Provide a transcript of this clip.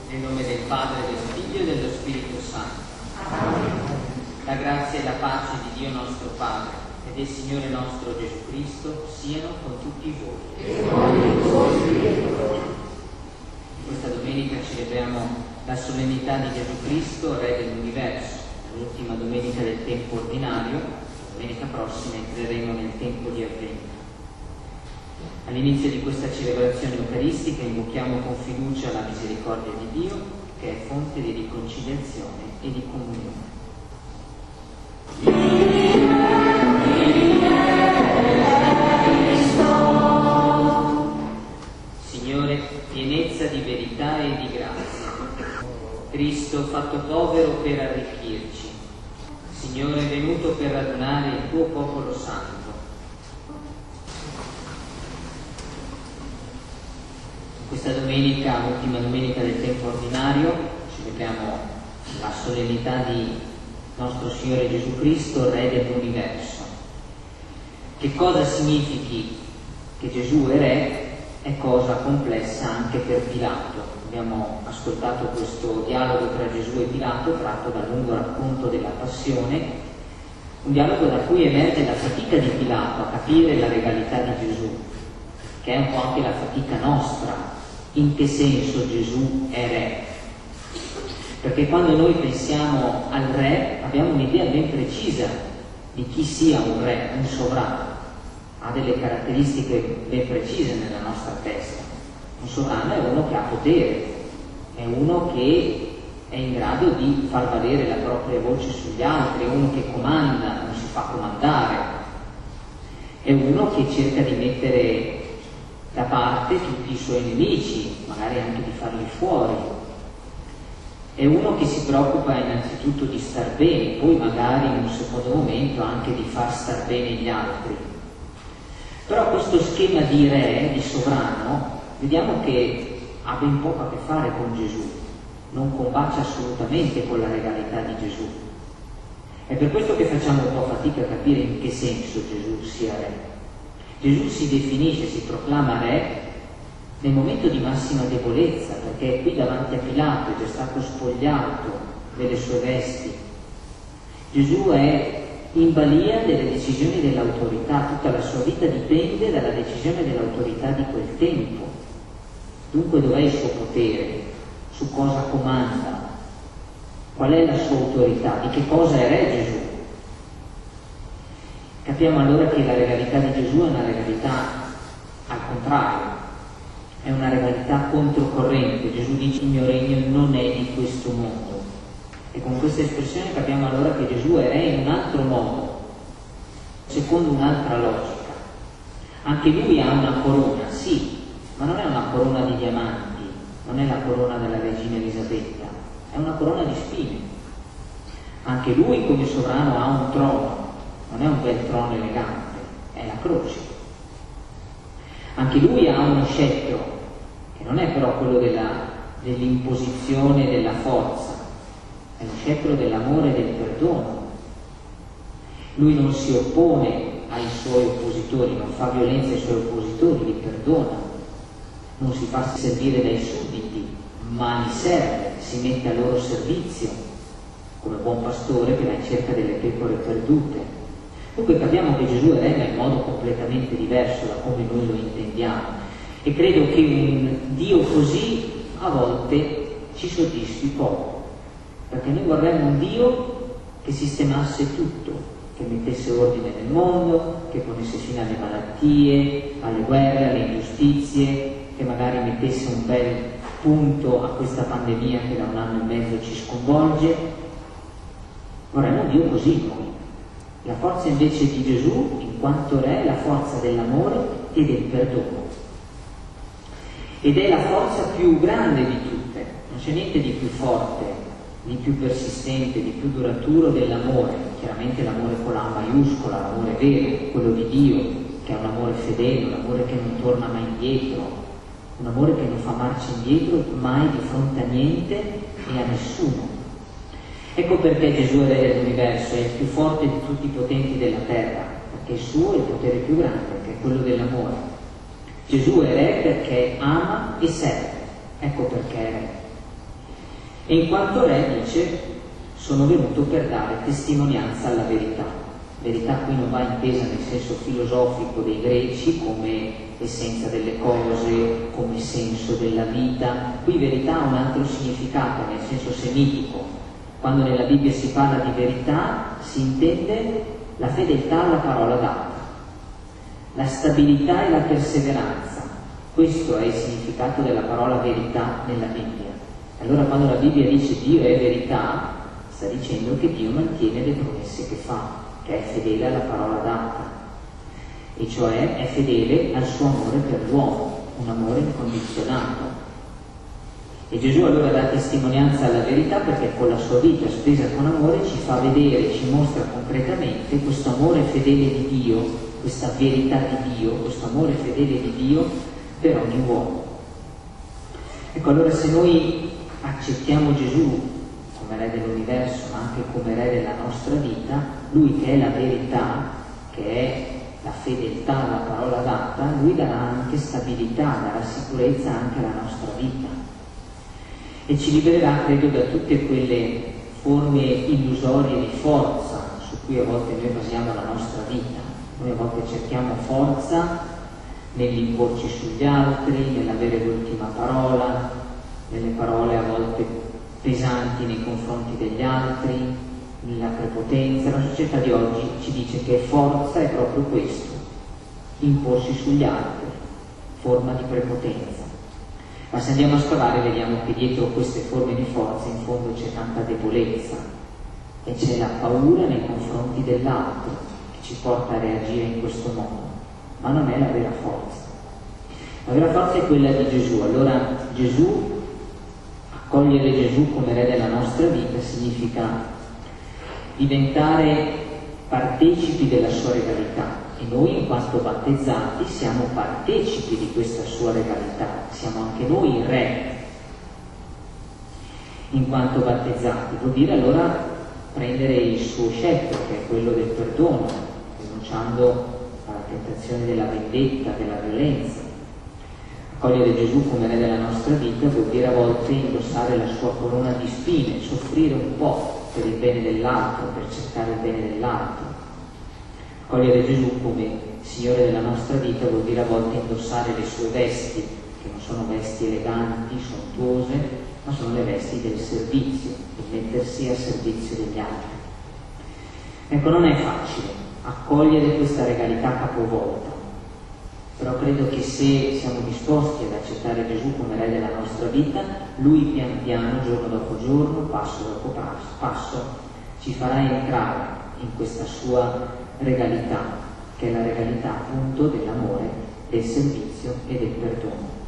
Nel nome del Padre, del Figlio e dello Spirito Santo. Amen. La grazia e la pace di Dio nostro Padre e del Signore nostro Gesù Cristo siano con tutti voi. Questa domenica celebriamo la solennità di Gesù Cristo, Re dell'Universo, l'ultima domenica del tempo ordinario. Domenica prossima entreremo nel tempo di Avvento. All'inizio di questa celebrazione eucaristica invochiamo con fiducia la misericordia di Dio, che è fonte di riconciliazione e di comunione. Signore, pienezza di verità e di grazia. Cristo fatto povero per arricchirci. Signore, venuto per radunare il tuo popolo santo. Questa domenica, ultima domenica del tempo ordinario, celebriamo la solennità di nostro Signore Gesù Cristo, Re dell'Universo. Che cosa significhi che Gesù è Re è cosa complessa anche per Pilato. Abbiamo ascoltato questo dialogo tra Gesù e Pilato, tratto dal lungo racconto della Passione, un dialogo da cui emerge la fatica di Pilato a capire la regalità di Gesù, che è un po' anche la fatica nostra. In che senso Gesù è Re? Perché quando noi pensiamo al Re abbiamo un'idea ben precisa di chi sia un Re, un sovrano. Ha delle caratteristiche ben precise nella nostra testa. Un sovrano è uno che ha potere, è uno che è in grado di far valere la propria voce sugli altri, è uno che comanda, non si fa comandare, è uno che cerca di mettere da parte tutti i suoi nemici, magari anche di farli fuori. È uno che si preoccupa innanzitutto di star bene, poi magari in un secondo momento anche di far star bene gli altri. Però questo schema di re, di sovrano, vediamo che ha ben poco a che fare con Gesù, non combacia assolutamente con la regalità di Gesù. È per questo che facciamo un po' fatica a capire in che senso Gesù sia Re. Gesù si definisce, si proclama Re nel momento di massima debolezza, perché è qui davanti a Pilato, è già stato spogliato delle sue vesti. Gesù è in balia delle decisioni dell'autorità, tutta la sua vita dipende dalla decisione dell'autorità di quel tempo. Dunque dov'è il suo potere? Su cosa comanda? Qual è la sua autorità? Di che cosa è Re Gesù? Capiamo allora che la regalità di Gesù è una regalità al contrario, è una regalità controcorrente. Gesù dice: il mio regno non è di questo mondo. E con questa espressione capiamo allora che Gesù è Re in un altro modo, secondo un'altra logica. Anche lui ha una corona, sì, ma non è una corona di diamanti, non è la corona della regina Elisabetta, è una corona di spine. Anche lui come sovrano ha un trono, non è un bel trono elegante, è la croce. Anche lui ha uno scettro, che non è però quello dell'imposizione e della forza, è lo scettro dell'amore e del perdono. Lui non si oppone ai suoi oppositori, non fa violenza ai suoi oppositori, li perdona, non si fa servire dai sudditi, ma li serve, si mette a loro servizio, come buon pastore che va in cerca delle pecore perdute. Dunque capiamo che Gesù è Re ma in modo completamente diverso da come noi lo intendiamo, e credo che un Dio così a volte ci soddisfi poco, perché noi vorremmo un Dio che sistemasse tutto, che mettesse ordine nel mondo, che ponesse fine alle malattie, alle guerre, alle ingiustizie, che magari mettesse un bel punto a questa pandemia che da 1 anno e mezzo ci sconvolge. Vorremmo un Dio così noi. La forza invece di Gesù, in quanto Re, è la forza dell'amore e del perdono. Ed è la forza più grande di tutte, non c'è niente di più forte, di più persistente, di più duraturo dell'amore. Chiaramente l'amore con la maiuscola, l'amore vero, quello di Dio, che è un amore fedele, un amore che non torna mai indietro, un amore che non fa marcia indietro mai di fronte a niente e a nessuno. Ecco perché Gesù è Re dell'Universo, è il più forte di tutti i potenti della terra, perché il suo è il potere più grande, che è quello dell'amore. Gesù è Re perché ama e serve, ecco perché è Re. E in quanto re dice: sono venuto per dare testimonianza alla verità. Verità qui non va intesa nel senso filosofico dei greci come essenza delle cose, come senso della vita. Qui verità ha un altro significato nel senso semitico. Quando nella Bibbia si parla di verità si intende la fedeltà alla parola data, la stabilità e la perseveranza. Questo è il significato della parola verità nella Bibbia. Allora quando la Bibbia dice Dio è verità, sta dicendo che Dio mantiene le promesse che fa, che è fedele alla parola data, e cioè è fedele al suo amore per l'uomo, un amore incondizionato. E Gesù allora dà testimonianza alla verità perché con la sua vita spesa con amore ci fa vedere, ci mostra concretamente questo amore fedele di Dio, questa verità di Dio, questo amore fedele di Dio per ogni uomo. Ecco, allora se noi accettiamo Gesù come re dell'universo, ma anche come re della nostra vita, lui che è la verità, che è la fedeltà alla parola data, lui darà anche stabilità, darà sicurezza anche alla nostra vita e ci libererà, credo, da tutte quelle forme illusorie di forza su cui a volte noi basiamo la nostra vita. Noi a volte cerchiamo forza nell'imporci sugli altri, nell'avere l'ultima parola, nelle parole a volte pesanti nei confronti degli altri, nella prepotenza. La società di oggi ci dice che forza è proprio questo, imporsi sugli altri, forma di prepotenza. Ma se andiamo a scavare vediamo che dietro queste forme di forza in fondo c'è tanta debolezza e c'è la paura nei confronti dell'altro che ci porta a reagire in questo modo, ma non è la vera forza. La vera forza è quella di Gesù. Allora Gesù, accogliere Gesù come re della nostra vita significa diventare partecipi della sua regalità, e noi in quanto battezzati siamo partecipi di questa sua regalità, siamo anche noi re in quanto battezzati. Vuol dire allora prendere il suo scettro, che è quello del perdono, rinunciando alla tentazione della vendetta, della violenza. Accogliere Gesù come re della nostra vita vuol dire a volte indossare la sua corona di spine, soffrire un po' per il bene dell'altro, per cercare il bene dell'altro. Accogliere Gesù come Signore della nostra vita vuol dire a volte indossare le sue vesti, che non sono vesti eleganti, sontuose, ma sono le vesti del servizio, di mettersi a servizio degli altri. Ecco, non è facile accogliere questa regalità capovolta, però credo che se siamo disposti ad accettare Gesù come re della nostra vita, lui pian piano, giorno dopo giorno, passo dopo passo, ci farà entrare in questa sua regalità, che è la regalità appunto dell'amore, del servizio e del perdono.